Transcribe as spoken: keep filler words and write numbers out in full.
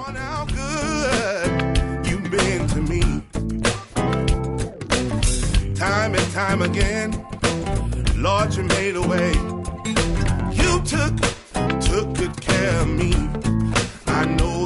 on how good you've been to me. Time and time again, Lord, you made a way. You took, took good care of me. I know